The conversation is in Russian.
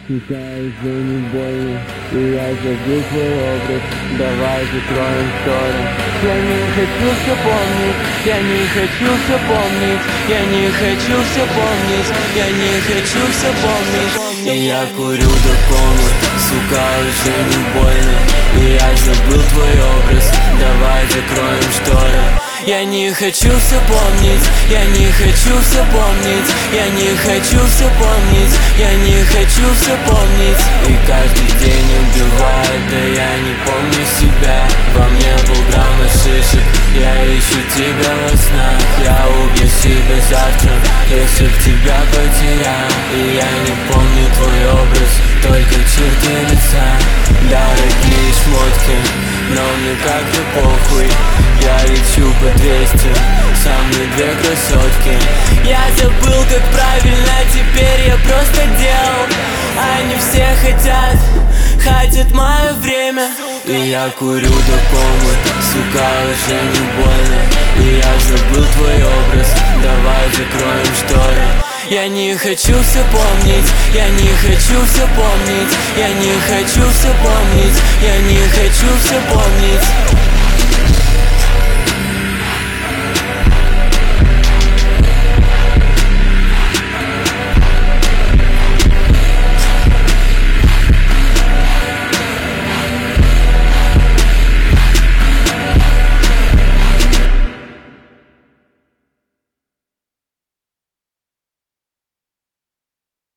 Сука, уже не больно, и я забыл твой образ. Давай закроем шторы. Я не хочу все помнить, я не хочу все помнить, я не хочу все помнить, я не хочу все помнить. И я курю до комы, сука, уже не больно, и я забыл твой образ. Давай закроем шторы. Я не хочу все помнить, я не хочу все помнить, я не хочу все помнить, я не хочу все помнить. И каждый день убивает, да я не помню себя. Во мне полграмма шишек, я ищу тебя во снах. Я убью себя завтра, если б тебя потерял. И я не помню твой образ, только черты лица. Дорогие шмотки, но мне как-то похуй. Я лечу по 200, со мной 2 красотки. Я забыл, как правильно, теперь я просто делал. Они все хотят мое время. И я курю до комы, сука, уже не больно, и я забыл твой образ. Давай закроем шторы. Я не хочу все помнить, я не хочу все помнить, я не хочу все помнить, я не хочу все помнить.